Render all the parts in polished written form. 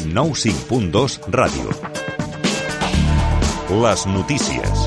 95.2 Ràdio. Les notícies.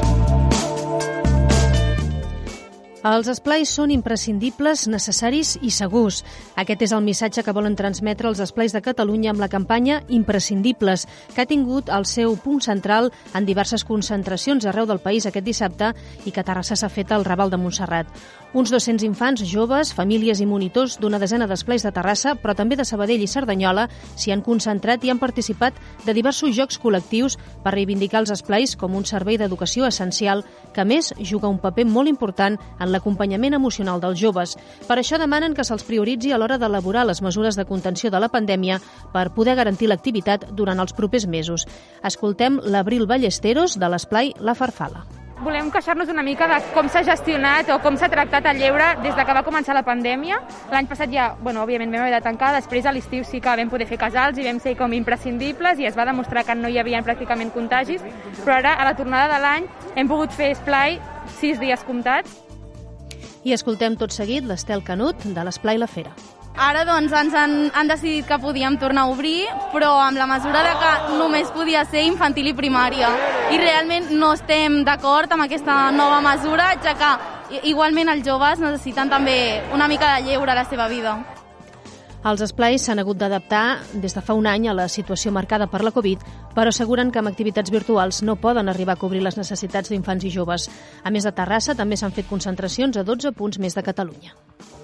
Els esplais són imprescindibles, necessaris i segurs. Aquest és el missatge que volen transmetre els esplais de Catalunya amb la campanya Imprescindibles, que ha tingut el seu punt central en diverses concentracions arreu del país aquest dissabte i que a Terrassa s'ha fet al Raval de Montserrat. Uns 200 infants, joves, famílies i monitors d'una desena d'esplais de Terrassa, però també de Sabadell i Cerdanyola, s'hi han concentrat i han participat de diversos jocs col·lectius per reivindicar els esplais com un servei d'educació essencial que, a més, juga un paper molt important en l'acompanyament emocional dels joves. Per això demanen que se'ls prioritzi a l'hora d'elaborar les mesures de contenció de la pandèmia per poder garantir l'activitat durant els propers mesos. Escoltem l'Abril Ballesteros de l'esplai La Farfala. Volem queixar-nos una mica de com s'ha gestionat o com s'ha tractat el lleure des de que va començar la pandèmia. L'any passat ja, òbviament vam haver de tancar, després a l'estiu sí que vam poder fer casals i vam ser com imprescindibles i es va demostrar que no hi havia pràcticament contagis, però ara, a la tornada de l'any, hem pogut fer esplai 6 dies comptats. I escoltem tot seguit l'Estel Canut de l'Esplai La Fera. Ara doncs ens han decidit que podíem tornar a obrir, però amb la mesura de que només podia ser infantil i primària. I realment no estem d'acord amb aquesta nova mesura, ja que igualment els joves necessiten també una mica de lleure a la seva vida. Els esplais s'han hagut d'adaptar des de fa un any a la situació marcada per la Covid, però asseguren que amb activitats virtuals no poden arribar a cobrir les necessitats d'infants i joves. A més de Terrassa, també s'han fet concentracions a 12 punts més de Catalunya.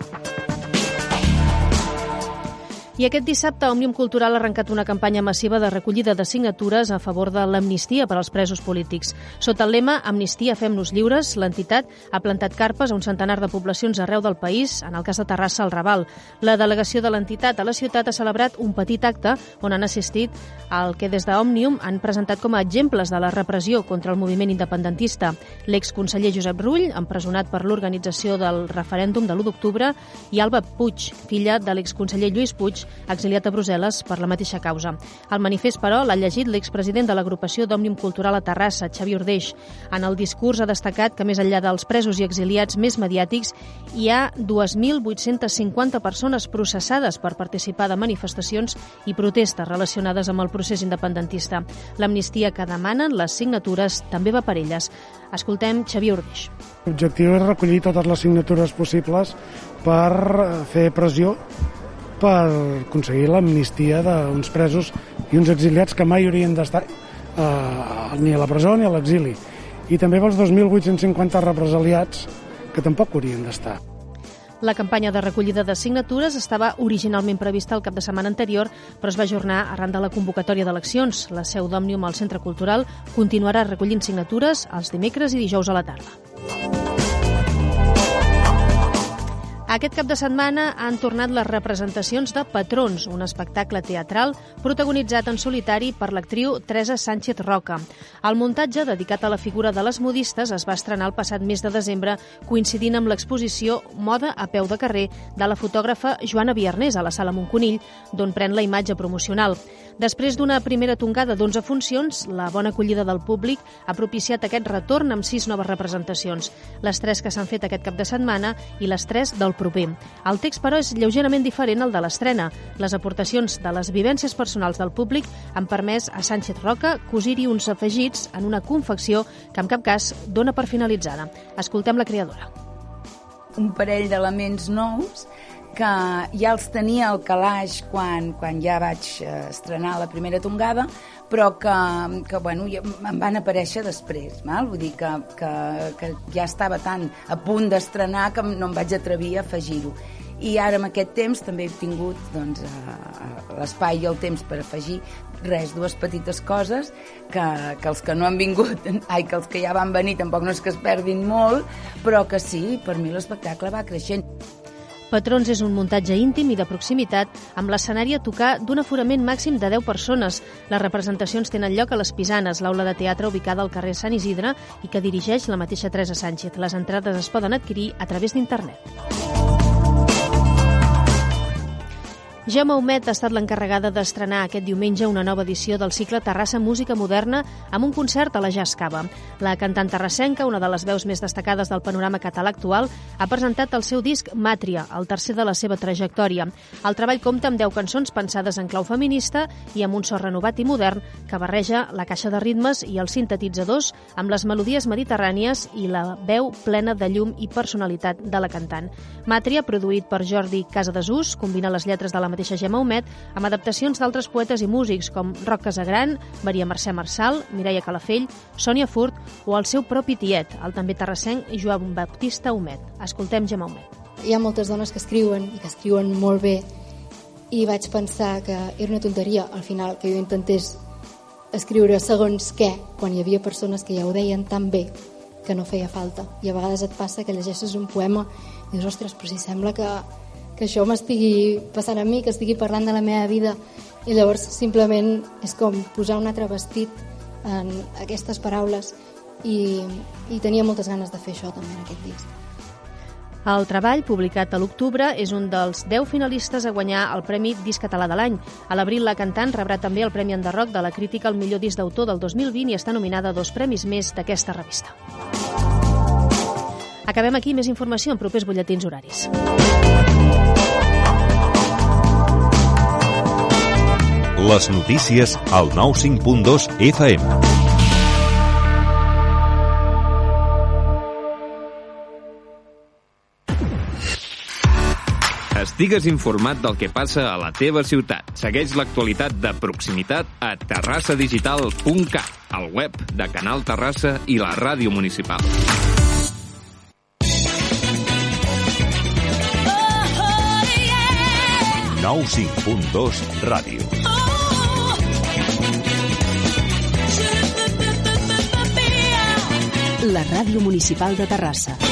I aquest dissabte Òmnium Cultural ha arrencat una campanya massiva de recollida de signatures a favor de l'amnistia per als presos polítics. Sota el lema Amnistia, fem-nos lliures, l'entitat ha plantat carpes a un centenar de poblacions arreu del país, en el cas de Terrassa, al Raval. La delegació de l'entitat a la ciutat ha celebrat un petit acte on han assistit al que des d'Òmnium han presentat com a exemples de la repressió contra el moviment independentista. L'exconseller Josep Rull, empresonat per l'organització del referèndum de l'1 d'octubre, i Alba Puig, filla de l'exconseller Lluís Puig, exiliat a Brussel·les per la mateixa causa. El manifest, però, l'ha llegit l'expresident de l'agrupació d'Òmnium Cultural a Terrassa, Xavi Ordeix. En el discurs ha destacat que, més enllà dels presos i exiliats més mediàtics, hi ha 2.850 persones processades per participar de manifestacions i protestes relacionades amb el procés independentista. L'amnistia que demanen les signatures també va per elles. Escoltem Xavi Ordeix. L'objectiu és recollir totes les signatures possibles per fer pressió per aconseguir l'amnistia d'uns presos i uns exiliats que mai haurien d'estar ni a la presó ni a l'exili. I també pels 2.850 represaliats que tampoc haurien d'estar. La campanya de recollida de signatures estava originalment prevista el cap de setmana anterior, però es va ajornar arran de la convocatòria d'eleccions. La seu d'Òmnium al Centre Cultural continuarà recollint signatures els dimecres i dijous a la tarda. Aquest cap de setmana han tornat les representacions de Patrons, un espectacle teatral protagonitzat en solitari per l'actriu Teresa Sánchez Roca. El muntatge, dedicat a la figura de les modistes, es va estrenar el passat mes de desembre, coincidint amb l'exposició Moda a peu de carrer de la fotògrafa Joana Viarnés a la Sala Montconill, d'on pren la imatge promocional. Després d'una primera tongada d'11 funcions, la bona acollida del públic ha propiciat aquest retorn amb 6 noves representacions, les 3 que s'han fet aquest cap de setmana i les 3 del proper. El text, però, és lleugerament diferent al de l'estrena. Les aportacions de les vivències personals del públic han permès a Sánchez Roca cosir-hi uns afegits en una confecció que en cap cas dona per finalitzada. Escoltem la creadora. Un parell d'elements nous que ja els tenia al calaix quan ja vaig estrenar la primera tongada, però que ja em van aparèixer després. Vull dir que ja estava tan a punt d'estrenar que no em vaig atrevir a afegir-ho. I ara amb aquest temps també he tingut l'espai i el temps per afegir dues petites coses que els que no han vingut, que els que ja van venir tampoc no és que es perdin molt, però que sí, per mi l'espectacle va creixent. Patrons és un muntatge íntim i de proximitat amb l'escenari a tocar d'un aforament màxim de 10 persones. Les representacions tenen lloc a les Pisanes, l'aula de teatre ubicada al carrer Sant Isidre i que dirigeix la mateixa Teresa Sánchez. Les entrades es poden adquirir a través d'internet. Gemma Humet ha estat l'encarregada d'estrenar aquest diumenge una nova edició del cicle Terrassa Música Moderna amb un concert a la Jazz Cava. La cantant terrassenca, una de les veus més destacades del panorama català actual, ha presentat el seu disc Màtria, el tercer de la seva trajectòria. El treball compta amb 10 cançons pensades en clau feminista i amb un so renovat i modern que barreja la caixa de ritmes i els sintetitzadors amb les melodies mediterrànies i la veu plena de llum i personalitat de la cantant. Màtria, produït per Jordi Casadesús, combina les lletres de la mateixa Gemma Humet amb adaptacions d'altres poetes i músics com Roc Casagran, Maria Mercè Marçal, Mireia Calafell, Sònia Furt o el seu propi tiet, el també terrassenc Joan Baptista Humet. Escoltem Gemma Humet. Hi ha moltes dones que escriuen i que escriuen molt bé i vaig pensar que era una tonteria al final que jo intentés escriure segons què quan hi havia persones que ja ho deien tan bé que no feia falta. I a vegades et passa que llegeixes un poema i dius, ostres, però si sembla que això m'estigui passant a mi, que estigui parlant de la meva vida, i llavors simplement és com posar un altre vestit en aquestes paraules i tenia moltes ganes de fer això també en aquest disc. El treball, publicat a l'octubre, és un dels 10 finalistes a guanyar el Premi Disc Català de l'any. A l'abril, la cantant rebrà també el Premi Enderroc de la crítica al millor disc d'autor del 2020 i està nominada a 2 premis més d'aquesta revista. Acabem aquí, més informació en propers butlletins horaris. Les notícies al 95.2 FM. Estigues informat del que passa a la teva ciutat. Segueix l'actualitat de proximitat a terrassadigital.cat, al web de Canal Terrassa i la ràdio municipal. Nou 5.2 Ràdio. La ràdio municipal de Terrassa.